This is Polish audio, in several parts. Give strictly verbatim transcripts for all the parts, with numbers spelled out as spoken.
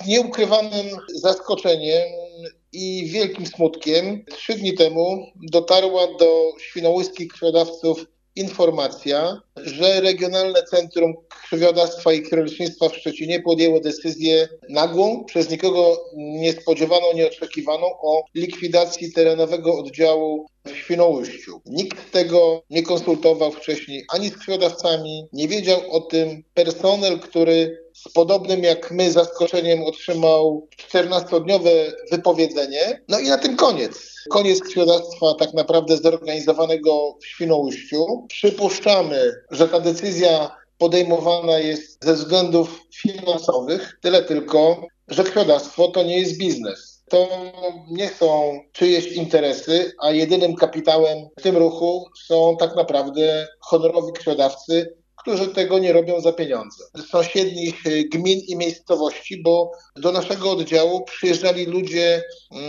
z nieukrywanym zaskoczeniem i wielkim smutkiem trzy dni temu dotarła do świnoujskich krwiodawców informacja, że Regionalne Centrum Krwiodawstwa i Krwiolecznictwa w Szczecinie podjęło decyzję nagłą, przez nikogo niespodziewaną, nieoczekiwaną o likwidacji terenowego oddziału w Świnoujściu. Nikt tego nie konsultował wcześniej ani z krwiodawcami, nie wiedział o tym personel, który z podobnym jak my zaskoczeniem otrzymał czternastodniowe wypowiedzenie. No i na tym koniec. Koniec krwiodawstwa tak naprawdę zorganizowanego w Świnoujściu. Przypuszczamy, że ta decyzja podejmowana jest ze względów finansowych. Tyle tylko, że krwiodawstwo to nie jest biznes. To nie są czyjeś interesy, a jedynym kapitałem w tym ruchu są tak naprawdę honorowi krwiodawcy, którzy tego nie robią za pieniądze. Z sąsiednich gmin i miejscowości, bo do naszego oddziału przyjeżdżali ludzie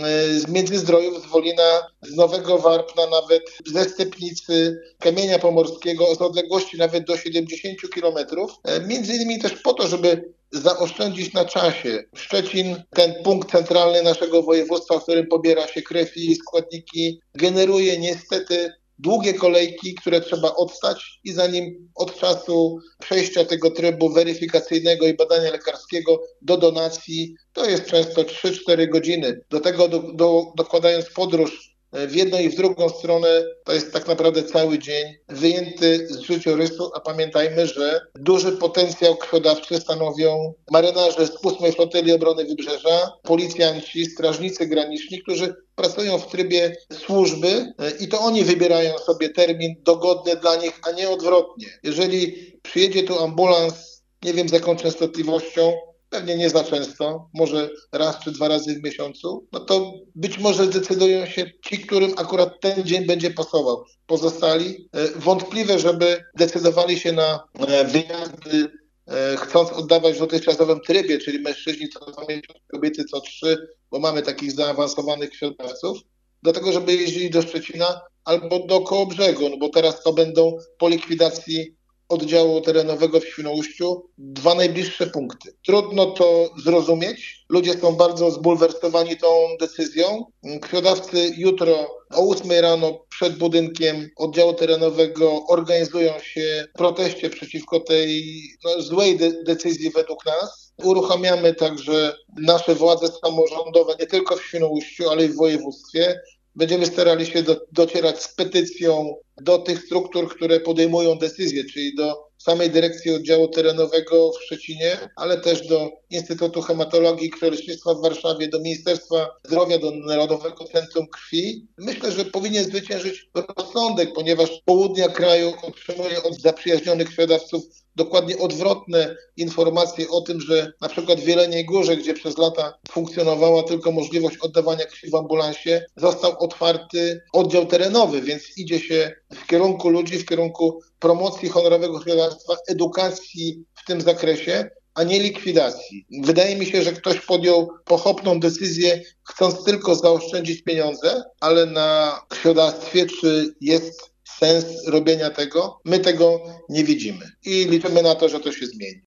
z Międzyzdrojów, z Wolina, z Nowego Warpna, nawet ze Stepnicy, Kamienia Pomorskiego, z odległości nawet do siedemdziesięciu kilometrów. Między innymi też po to, żeby zaoszczędzić na czasie. Szczecin, ten punkt centralny naszego województwa, w którym pobiera się krew i składniki, generuje niestety długie kolejki, które trzeba odstać i zanim od czasu przejścia tego trybu weryfikacyjnego i badania lekarskiego do donacji, to jest często trzy cztery godziny. Do tego do, do, dokładając podróż w jedną i w drugą stronę, to jest tak naprawdę cały dzień wyjęty z życiorysu, a pamiętajmy, że duży potencjał krwiodawczy stanowią marynarze z ósmej Flotylii Obrony Wybrzeża, policjanci, strażnicy graniczni, którzy pracują w trybie służby i to oni wybierają sobie termin dogodny dla nich, a nie odwrotnie. Jeżeli przyjedzie tu ambulans, nie wiem z jaką częstotliwością, pewnie nie za często, może raz czy dwa razy w miesiącu, no to być może zdecydują się ci, którym akurat ten dzień będzie pasował. Pozostali wątpliwe, żeby decydowali się na wyjazdy, chcąc oddawać w dotychczasowym trybie, czyli mężczyźni co dwa miesiące, kobiety co trzy, bo mamy takich zaawansowanych krwiodawców, do tego, żeby jeździli do Szczecina albo do Kołobrzegu, no bo teraz to będą po likwidacji oddziału terenowego w Świnoujściu dwa najbliższe punkty. Trudno to zrozumieć. Ludzie są bardzo zbulwersowani tą decyzją. Krwiodawcy jutro o ósmej rano przed budynkiem oddziału terenowego organizują się w proteście przeciwko tej no, złej de- decyzji według nas. Uruchamiamy także nasze władze samorządowe nie tylko w Świnoujściu, ale i w województwie. Będziemy starali się do, docierać z petycją do tych struktur, które podejmują decyzje, czyli do samej dyrekcji oddziału terenowego w Szczecinie, ale też do Instytutu Hematologii i Krwiolecznictwa w Warszawie, do Ministerstwa Zdrowia, do Narodowego Centrum Krwi. Myślę, że powinien zwyciężyć rozsądek, ponieważ z południa kraju otrzymuje od zaprzyjaźnionych krwiodawców dokładnie odwrotne informacje o tym, że na przykład w Jeleniej Górze, gdzie przez lata funkcjonowała tylko możliwość oddawania krwi w ambulansie, został otwarty oddział terenowy, więc idzie się w kierunku ludzi, w kierunku promocji honorowego krwiodawstwa, edukacji w tym zakresie, a nie likwidacji. Wydaje mi się, że ktoś podjął pochopną decyzję, chcąc tylko zaoszczędzić pieniądze, ale na krwiodawstwie, czy jest sens robienia tego? My tego nie widzimy i liczymy na to, że to się zmieni.